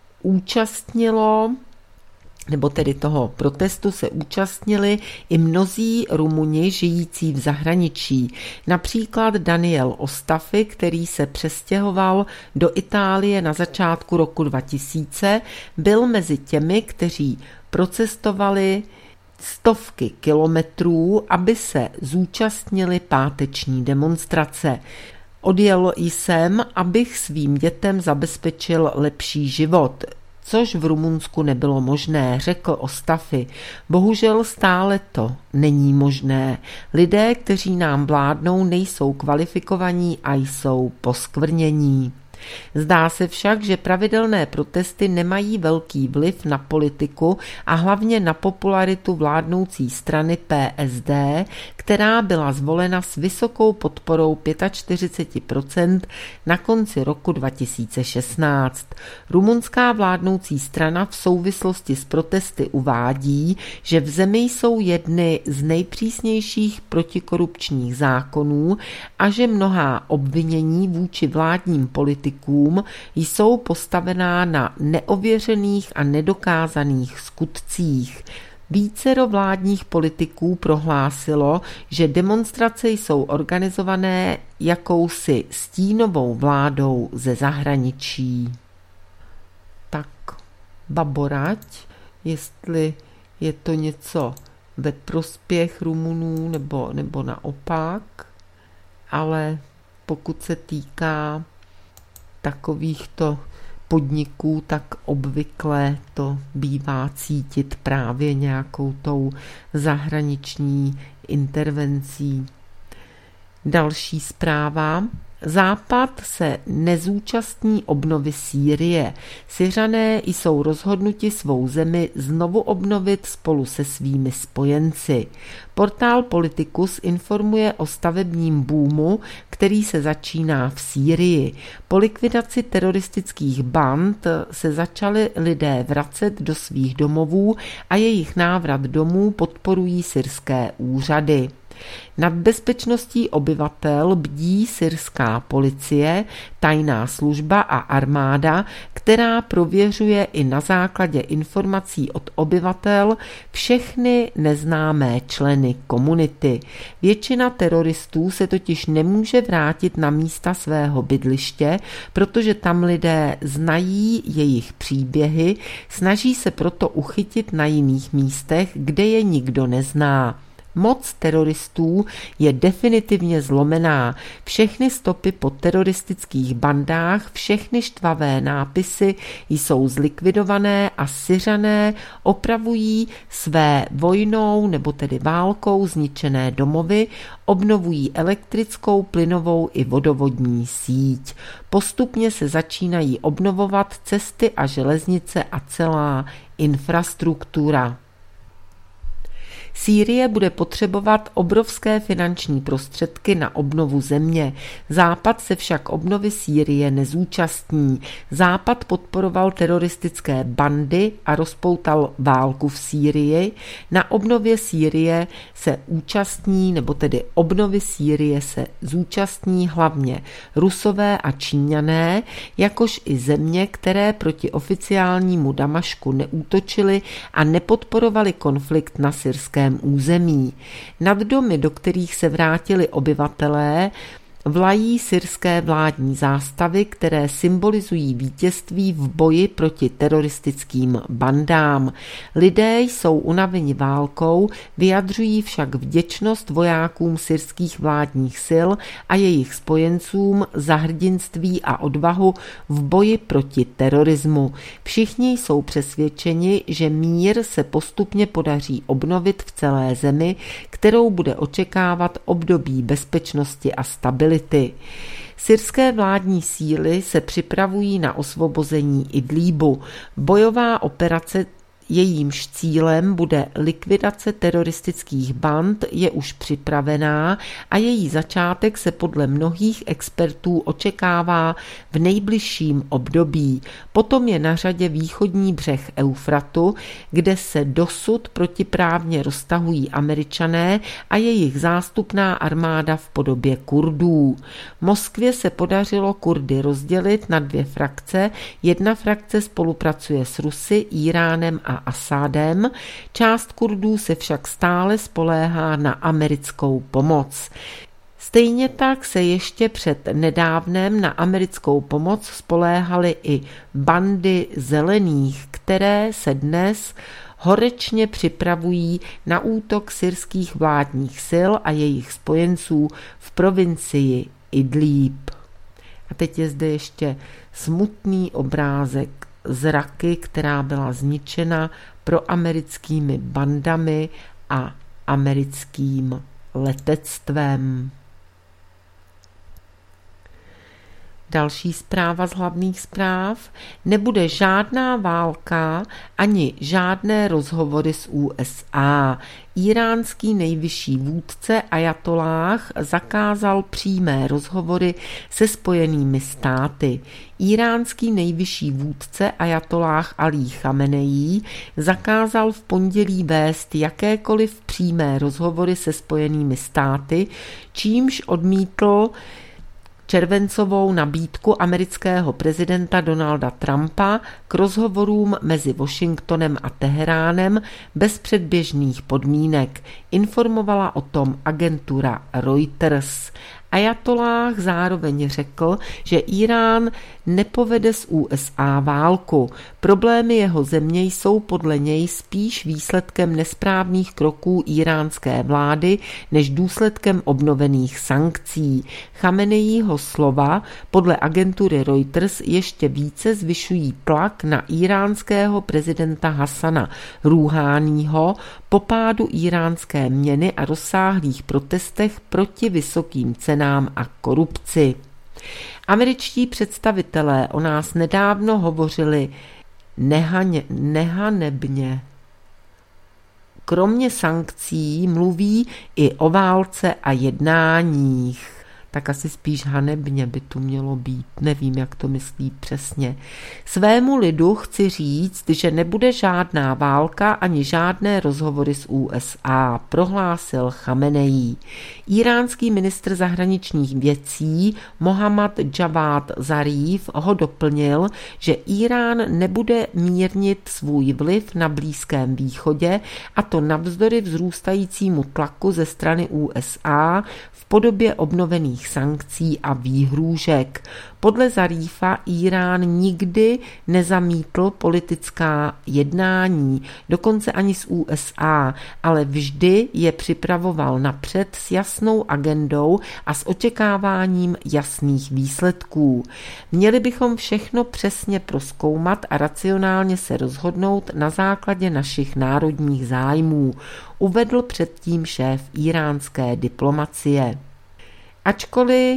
účastnilo, nebo tedy toho protestu se účastnili i mnozí Rumuni žijící v zahraničí. Například Daniel Ostafy, který se přestěhoval do Itálie na začátku roku dva tisíce, byl mezi těmi, kteří procestovali stovky kilometrů, aby se zúčastnili páteční demonstrace. Odjel jsem, abych svým dětem zabezpečil lepší život, což v Rumunsku nebylo možné, řekl Ostafy. Bohužel stále to není možné. Lidé, kteří nám vládnou, nejsou kvalifikovaní a jsou poskvrnění. Zdá se však, že pravidelné protesty nemají velký vliv na politiku a hlavně na popularitu vládnoucí strany P S D, která byla zvolena s vysokou podporou čtyřicet pět procent na konci roku dva tisíce šestnáct. Rumunská vládnoucí strana v souvislosti s protesty uvádí, že v zemi jsou jedny z nejpřísnějších protikorupčních zákonů a že mnohá obvinění vůči vládním politikům jsou postavená na neověřených a nedokázaných skutcích. Vícero vládních politiků prohlásilo, že demonstrace jsou organizované jakousi stínovou vládou ze zahraničí. Tak baborať, jestli je to něco ve prospěch Rumunů nebo, nebo naopak, ale pokud se týká takovýchto podniků, tak obvykle to bývá cítit právě nějakou tou zahraniční intervencí. Další zpráva. Západ se nezúčastní obnovy Sýrie. Syřané jsou rozhodnuti svou zemi znovu obnovit spolu se svými spojenci. Portál Politicus informuje o stavebním boomu, který se začíná v Sýrii. Po likvidaci teroristických band se začali lidé vracet do svých domovů a jejich návrat domů podporují syrské úřady. Nad bezpečností obyvatel bdí syrská policie, tajná služba a armáda, která prověřuje i na základě informací od obyvatel všechny neznámé členy komunity. Většina teroristů se totiž nemůže vrátit na místa svého bydliště, protože tam lidé znají jejich příběhy, snaží se proto uchytit na jiných místech, kde je nikdo nezná. Moc teroristů je definitivně zlomená. Všechny stopy po teroristických bandách, všechny štvavé nápisy jsou zlikvidované a Syřané opravují své vojnou nebo tedy válkou zničené domovy, obnovují elektrickou, plynovou i vodovodní síť. Postupně se začínají obnovovat cesty a železnice a celá infrastruktura. Sýrie bude potřebovat obrovské finanční prostředky na obnovu země. Západ se však obnovy Sýrie nezúčastní. Západ podporoval teroristické bandy a rozpoutal válku v Sýrii. Na obnově Sýrie se účastní, nebo tedy obnovy Sýrie se zúčastní hlavně Rusové a Číňané, jakož i země, které proti oficiálnímu Damašku neútočily a nepodporovali konflikt na syrském území. Nad domy, do kterých se vrátili obyvatelé, vlají syrské vládní zástavy, které symbolizují vítězství v boji proti teroristickým bandám. Lidé jsou unaveni válkou, vyjadřují však vděčnost vojákům syrských vládních sil a jejich spojencům za hrdinství a odvahu v boji proti terorismu. Všichni jsou přesvědčeni, že mír se postupně podaří obnovit v celé zemi, kterou bude očekávat období bezpečnosti a stability. Syrské vládní síly se připravují na osvobození Idlíbu. Bojová operace, jejímž cílem bude likvidace teroristických band, je už připravená a její začátek se podle mnohých expertů očekává v nejbližším období. Potom je na řadě východní břeh Eufratu, kde se dosud protiprávně roztahují Američané a jejich zástupná armáda v podobě Kurdů. Moskvě se podařilo Kurdy rozdělit na dvě frakce. Jedna frakce spolupracuje s Rusy, Íránem a Asádem. Část Kurdů se však stále spoléhá na americkou pomoc. Stejně tak se ještě před nedávnem na americkou pomoc spoléhaly i bandy zelených, které se dnes horečně připravují na útok syrských vládních sil a jejich spojenců v provincii Idlíb. A teď je zde ještě smutný obrázek z Raky, která byla zničena proamerickými bandami a americkým letectvem. Další zpráva z hlavních zpráv. Nebude žádná válka ani žádné rozhovory s U S A. Íránský nejvyšší vůdce ajatolláh zakázal přímé rozhovory se Spojenými státy. Íránský nejvyšší vůdce ajatolláh Alí Chameneí zakázal v pondělí vést jakékoliv přímé rozhovory se Spojenými státy, čímž odmítl červencovou nabídku amerického prezidenta Donalda Trumpa k rozhovorům mezi Washingtonem a Teheránem bez předběžných podmínek, informovala o tom agentura Reuters. Ajatolláh zároveň řekl, že Irán nepovede s U S A válku. Problémy jeho země jsou podle něj spíš výsledkem nesprávných kroků íránské vlády než důsledkem obnovených sankcí. Chameneího slova podle agentury Reuters ještě více zvyšují tlak na íránského prezidenta Hasana Rúháního po pádu íránské měny a rozsáhlých protestech proti vysokým cenám a korupci. Američtí představitelé o nás nedávno hovořili nehaně, nehanebně. Kromě sankcí mluví i o válce a jednáních. Tak asi spíš hanebně by tu mělo být, nevím, jak to myslí přesně. Svému lidu chci říct, že nebude žádná válka ani žádné rozhovory s U S A, prohlásil Chameneí. Íránský ministr zahraničních věcí Mohammad Javad Zarif ho doplnil, že Irán nebude mírnit svůj vliv na Blízkém východě, a to navzdory vzrůstajícímu tlaku ze strany U S A v podobě obnovených sankcí a výhrůžek. Podle Zarífa Irán nikdy nezamítl politická jednání, dokonce ani s U S A, ale vždy je připravoval napřed s jasnou agendou a s očekáváním jasných výsledků. Měli bychom všechno přesně prozkoumat a racionálně se rozhodnout na základě našich národních zájmů, uvedl předtím šéf íránské diplomacie. Ačkoliv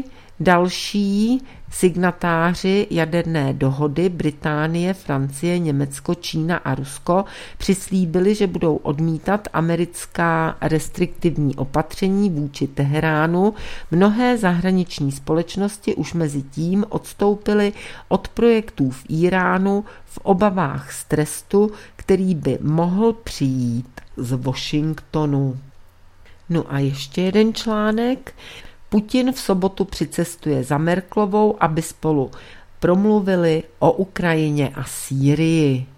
další signatáři jaderné dohody Británie, Francie, Německo, Čína a Rusko přislíbili, že budou odmítat americká restriktivní opatření vůči Teheránu, mnohé zahraniční společnosti už mezi tím odstoupily od projektů v Iránu v obavách z trestu, který by mohl přijít z Washingtonu. No a ještě jeden článek. Putin v sobotu přicestuje za Merkelovou, aby spolu promluvili o Ukrajině a Sýrii.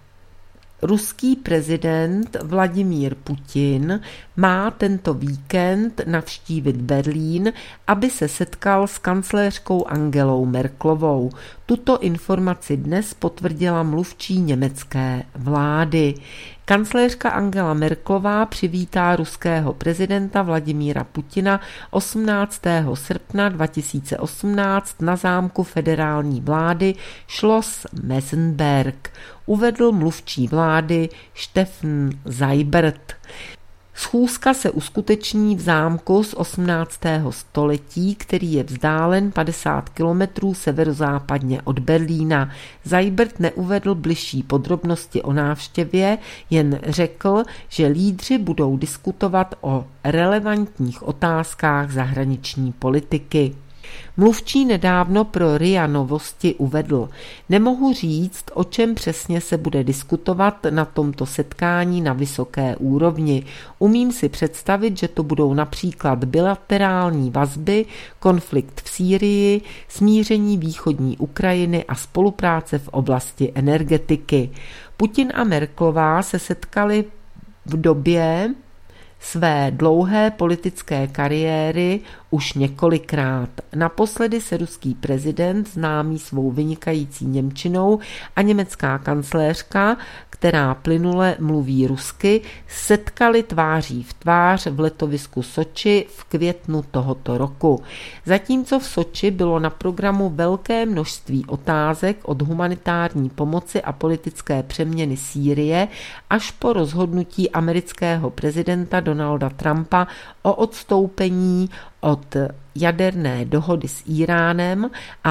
Ruský prezident Vladimír Putin má tento víkend navštívit Berlín, aby se setkal s kancléřkou Angelou Merkelovou. Tuto informaci dnes potvrdila mluvčí německé vlády. Kancléřka Angela Merkelová přivítá ruského prezidenta Vladimíra Putina osmnáctého srpna dva tisíce osmnáct na zámku federální vlády Schloss Mezzenberg, uvedl mluvčí vlády Steffen Seibert. Schůzka se uskuteční v zámku z osmnáctého století, který je vzdálen padesát kilometrů severozápadně od Berlína. Seibert neuvedl bližší podrobnosti o návštěvě, jen řekl, že lídři budou diskutovat o relevantních otázkách zahraniční politiky. Mluvčí nedávno pro R I A Novosti uvedl: nemohu říct, o čem přesně se bude diskutovat na tomto setkání na vysoké úrovni. Umím si představit, že to budou například bilaterální vazby, konflikt v Sýrii, smíření východní Ukrajiny a spolupráce v oblasti energetiky. Putin a Merkelová se setkali v době své dlouhé politické kariéry už několikrát. Naposledy se ruský prezident, známý svou vynikající němčinou, a německá kancléřka, která plynule mluví rusky, setkali tváří v tvář v letovisku Soči v květnu tohoto roku. Zatímco v Soči bylo na programu velké množství otázek od humanitární pomoci a politické přeměny Sýrie až po rozhodnutí amerického prezidenta Donalda Trumpa o odstoupení od jaderné dohody s Iránem a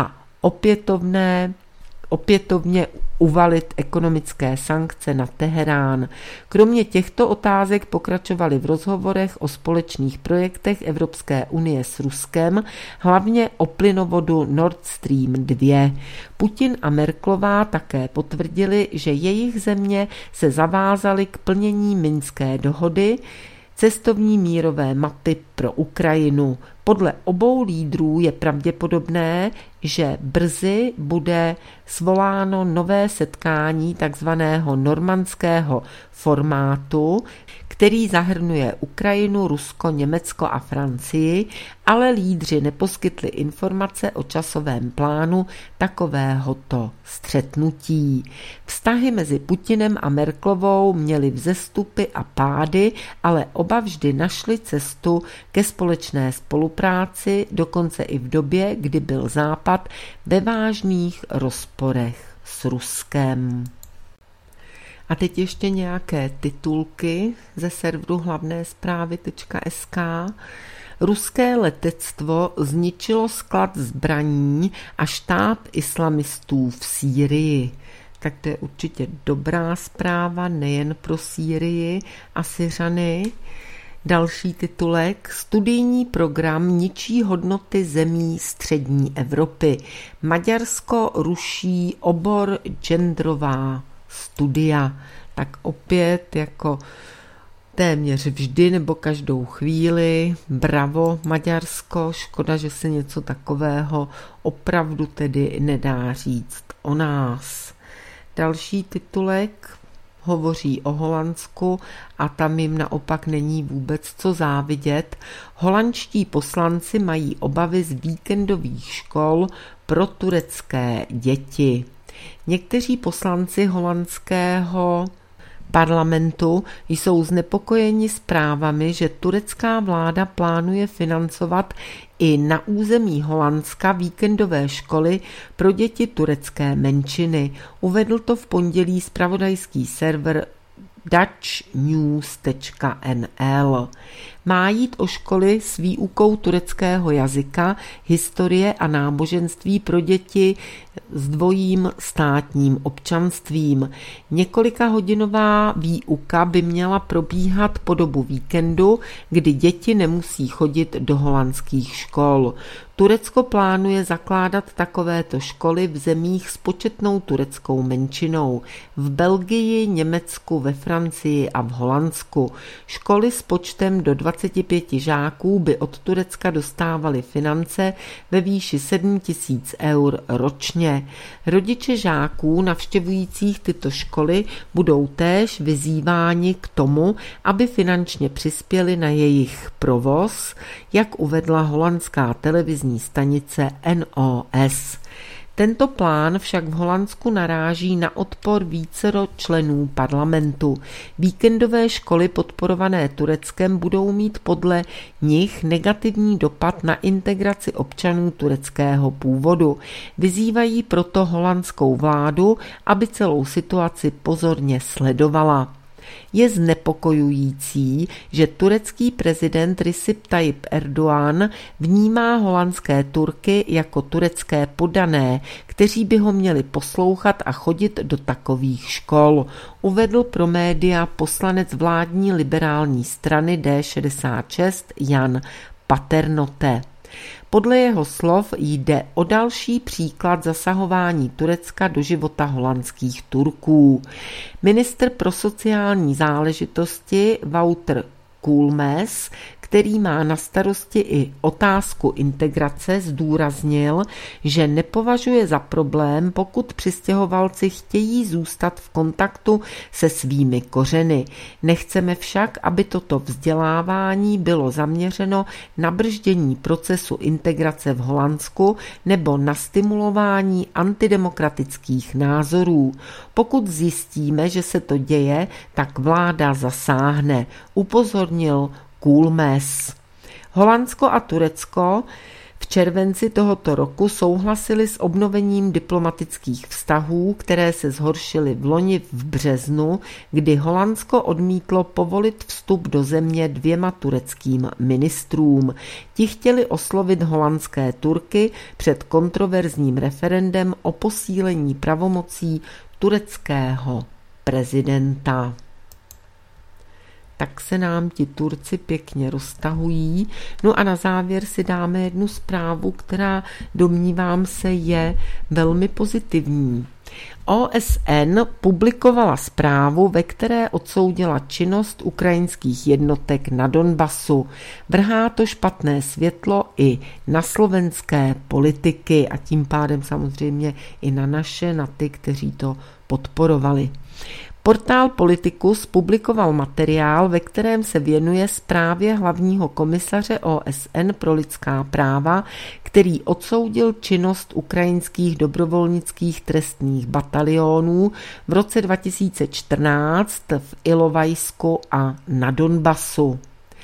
opětovné opětovně uvalit ekonomické sankce na Teherán. Kromě těchto otázek pokračovali v rozhovorech o společných projektech Evropské unie s Ruskem, hlavně o plynovodu Nord Stream dva. Putin a Merkelová také potvrdili, že jejich země se zavázaly k plnění Minské dohody, cestovní mírové mapy pro Ukrajinu. Podle obou lídrů je pravděpodobné, že brzy bude svoláno nové setkání takzvaného normandského formátu, který zahrnuje Ukrajinu, Rusko, Německo a Francii, ale lídři neposkytli informace o časovém plánu takovéhoto střetnutí. Vztahy mezi Putinem a Merkelovou měly vzestupy a pády, ale oba vždy našli cestu ke společné spolupráci, dokonce i v době, kdy byl Západ ve vážných rozporech s Ruskem. A teď ještě nějaké titulky ze serveru hlavné zprávy tečka es ká. Ruské letectvo zničilo sklad zbraní a štáb islamistů v Sýrii. Tak to je určitě dobrá zpráva nejen pro Sýrii a Syřany. Další titulek. Studijní program ničí hodnoty zemí střední Evropy. Maďarsko ruší obor genderová studia. Tak opět jako téměř vždy nebo každou chvíli bravo Maďarsko, škoda, že se něco takového opravdu tedy nedá říct o nás. Další titulek hovoří o Holandsku a tam jim naopak není vůbec co závidět. Holandští poslanci mají obavy z víkendových škol pro turecké děti. Někteří poslanci holandského parlamentu jsou znepokojeni zprávami, že turecká vláda plánuje financovat i na území Holandska víkendové školy pro děti turecké menšiny. Uvedl to v pondělí zpravodajský server dutch news tečka en el. Má jít o školy s výukou tureckého jazyka, historie a náboženství pro děti s dvojím státním občanstvím. Několikahodinová výuka by měla probíhat po dobu víkendu, kdy děti nemusí chodit do holandských škol. Turecko plánuje zakládat takovéto školy v zemích s početnou tureckou menšinou. V Belgii, Německu, ve Francii a v Holandsku. Školy s počtem do dvaceti pěti žáků by od Turecka dostávaly finance ve výši sedm tisíc eur ročně. Rodiče žáků navštěvujících tyto školy budou též vyzýváni k tomu, aby finančně přispěli na jejich provoz, jak uvedla holandská televizní stanice N O S. Tento plán však v Holandsku naráží na odpor vícero členů parlamentu. Víkendové školy podporované Tureckem budou mít podle nich negativní dopad na integraci občanů tureckého původu. Vyzývají proto holandskou vládu, aby celou situaci pozorně sledovala. Je znepokojující, že turecký prezident Recep Tayyip Erdoğan vnímá holandské Turky jako turecké poddané, kteří by ho měli poslouchat a chodit do takových škol, uvedl pro média poslanec vládní liberální strany D šedesát šest Jan Paternotte. Podle jeho slov jde o další příklad zasahování Turecka do života holandských Turků. Ministr pro sociální záležitosti Wouter Koolmees, který má na starosti i otázku integrace, zdůraznil, že nepovažuje za problém, pokud přistěhovalci chtějí zůstat v kontaktu se svými kořeny. Nechceme však, aby toto vzdělávání bylo zaměřeno na brždění procesu integrace v Holandsku nebo na stimulování antidemokratických názorů. Pokud zjistíme, že se to děje, tak vláda zasáhne, upozornil Koolmees. Holandsko a Turecko v V červenci tohoto roku souhlasili s obnovením diplomatických vztahů, které se zhoršily v loni v březnu, kdy Holandsko odmítlo povolit vstup do země dvěma tureckým ministrům. Ti chtěli oslovit holandské Turky před kontroverzním referendem o posílení pravomocí tureckého prezidenta. Tak se nám ti Turci pěkně roztahují. No a na závěr si dáme jednu zprávu, která, domnívám se, je velmi pozitivní. O S N publikovala zprávu, ve které odsoudila činnost ukrajinských jednotek na Donbasu. Vrhá to špatné světlo i na slovenské politiky a tím pádem samozřejmě i na naše, na ty, kteří to podporovali. Portál Politicus publikoval materiál, ve kterém se věnuje zprávě hlavního komisaře O S N pro lidská práva, který odsoudil činnost ukrajinských dobrovolnických trestních batalionů v roce dva tisíce čtrnáct v Ilovajsku a na Donbasu.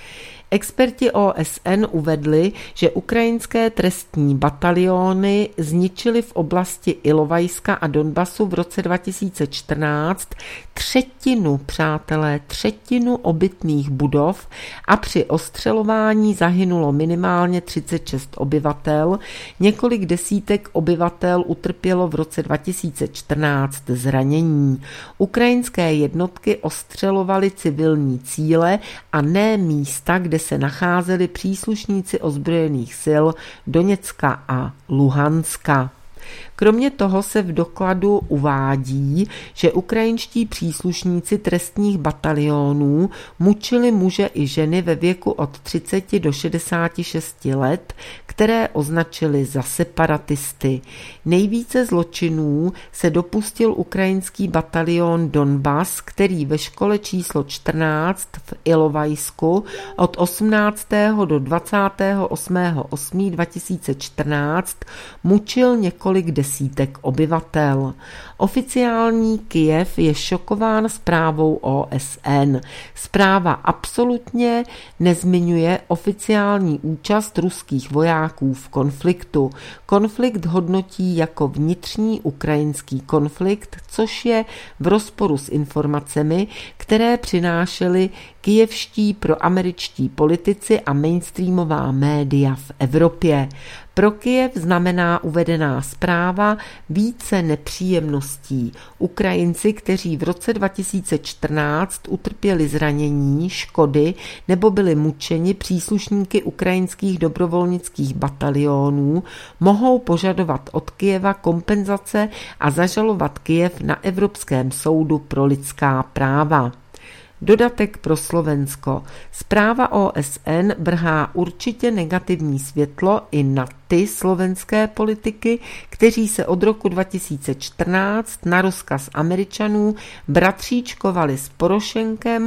Experti O S N uvedli, že ukrajinské trestní bataliony zničily v oblasti Ilovajska a Donbasu v roce dva tisíce čtrnáct třetinu, přátelé, třetinu obytných budov a při ostřelování zahynulo minimálně třicet šest obyvatel. Několik desítek obyvatel utrpělo v roce dva tisíce čtrnáct zranění. Ukrajinské jednotky ostřelovaly civilní cíle a ne místa, kde se nacházeli příslušníci ozbrojených sil Doněcka a Luhanska. Kromě toho se v dokladu uvádí, že ukrajinští příslušníci trestních batalionů mučili muže i ženy ve věku od třiceti do šedesáti šesti let, které označili za separatisty. Nejvíce zločinů se dopustil ukrajinský batalion Donbas, který ve škole číslo čtrnáct v Ilovajsku od osmnáctého do dvacátého osmého osmého dva tisíce čtrnáct mučil několik desítek obyvatel. Oficiální Kyjev je šokován zprávou O S N. Zpráva absolutně nezmiňuje oficiální účast ruských vojáků v konfliktu. Konflikt hodnotí jako vnitřní ukrajinský konflikt, což je v rozporu s informacemi, které přinášeli kyjevští proameričtí politici a mainstreamová média v Evropě. Pro Kyjev znamená uvedená zpráva více nepříjemností. Ukrajinci, kteří v roce dva tisíce čtrnáct utrpěli zranění, škody nebo byli mučeni příslušníky ukrajinských dobrovolnických batalionů, mohou požadovat od Kyjeva kompenzace a zažalovat Kyjev na Evropském soudu pro lidská práva. Dodatek pro Slovensko. Zpráva O S N vrhá určitě negativní světlo i na ty slovenské politiky, kteří se od roku dva tisíce čtrnáct na rozkaz Američanů bratříčkovali s Porošenkem,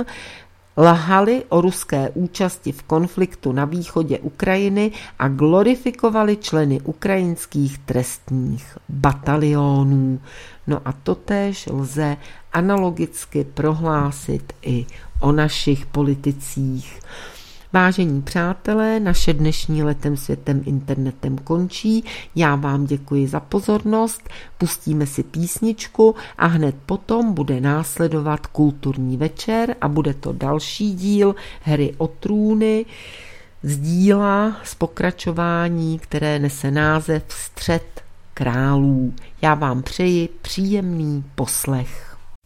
lhali o ruské účasti v konfliktu na východě Ukrajiny a glorifikovali členy ukrajinských trestních batalionů. No a totéž lze analogicky prohlásit i o našich politicích. Vážení přátelé, naše dnešní Letem světem internetem končí. Já vám děkuji za pozornost, pustíme si písničku a hned potom bude následovat kulturní večer a bude to další díl Hry o trůny z díla z pokračování, které nese název Střet králů. Já vám přeji příjemný poslech.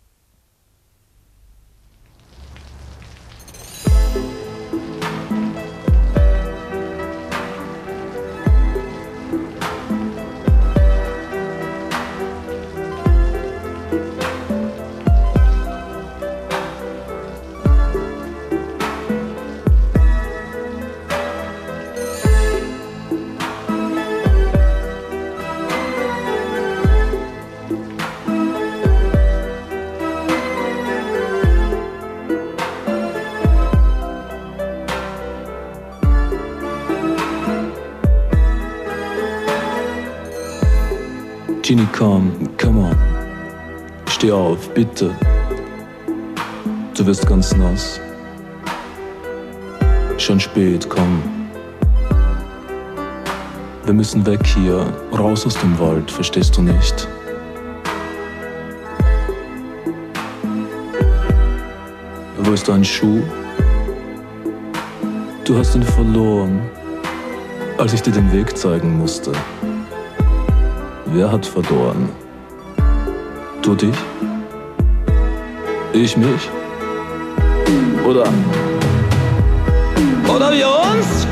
Ginny, komm, come on. Steh auf, bitte. Du wirst ganz nass. Schon spät, komm. Wir müssen weg hier, raus aus dem Wald, verstehst du nicht? Wo ist dein Schuh? Du hast ihn verloren, als ich dir den Weg zeigen musste. Wer hat verloren? Du dich? Ich mich? Oder? Oder wir uns?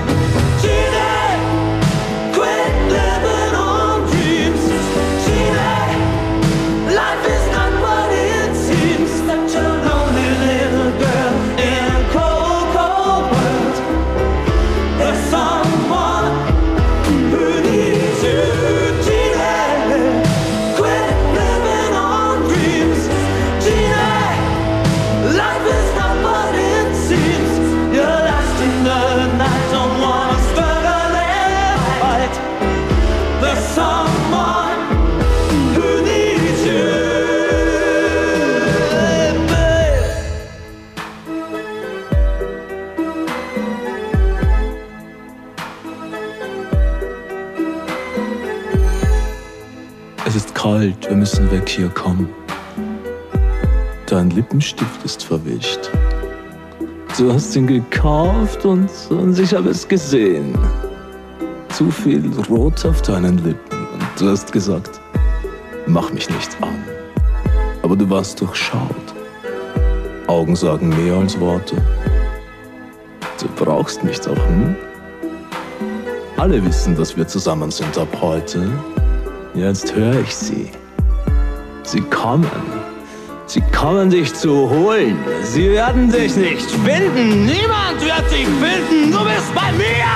Es ist kalt, wir müssen weg hier, komm. Dein Lippenstift ist verwischt. Du hast ihn gekauft und, und ich habe es gesehen. Zu viel Rot auf deinen Lippen. Und du hast gesagt, mach mich nicht an. Aber du warst durchschaut. Augen sagen mehr als Worte. Du brauchst mich doch, hm? Alle wissen, dass wir zusammen sind ab heute. Jetzt höre ich sie. Sie kommen. Sie kommen dich zu holen. Sie werden dich nicht finden. Niemand wird dich finden. Du bist bei mir.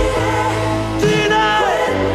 Tina!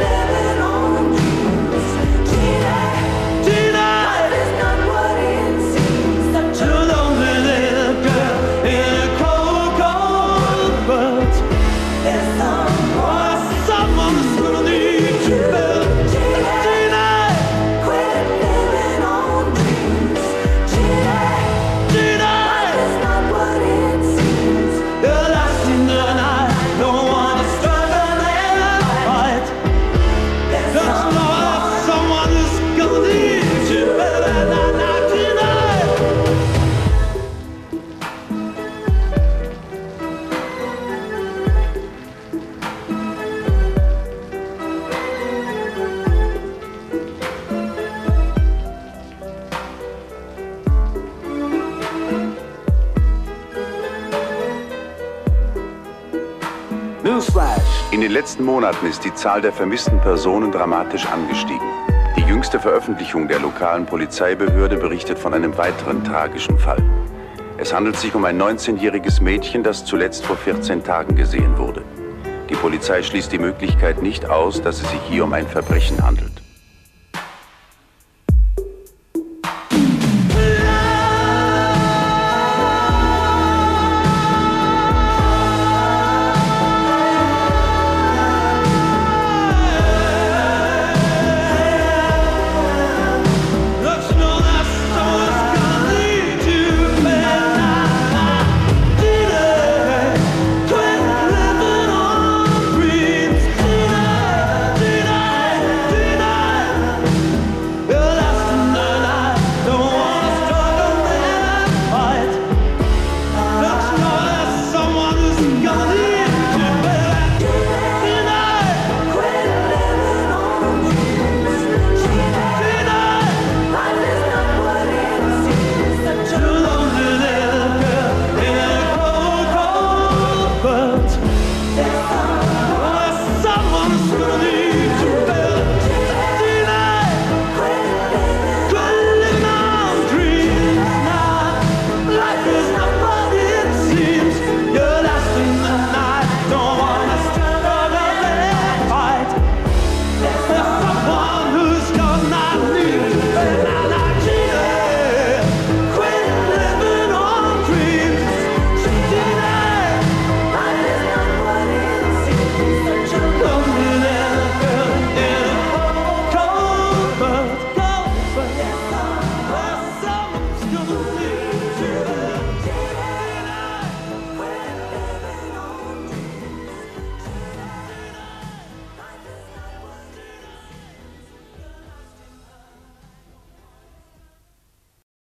In den letzten Monaten ist die Zahl der vermissten Personen dramatisch angestiegen. Die jüngste Veröffentlichung der lokalen Polizeibehörde berichtet von einem weiteren tragischen Fall. Es handelt sich um ein neunzehnjähriges Mädchen, das zuletzt vor vierzehn Tagen gesehen wurde. Die Polizei schließt die Möglichkeit nicht aus, dass es sich hier um ein Verbrechen handelt.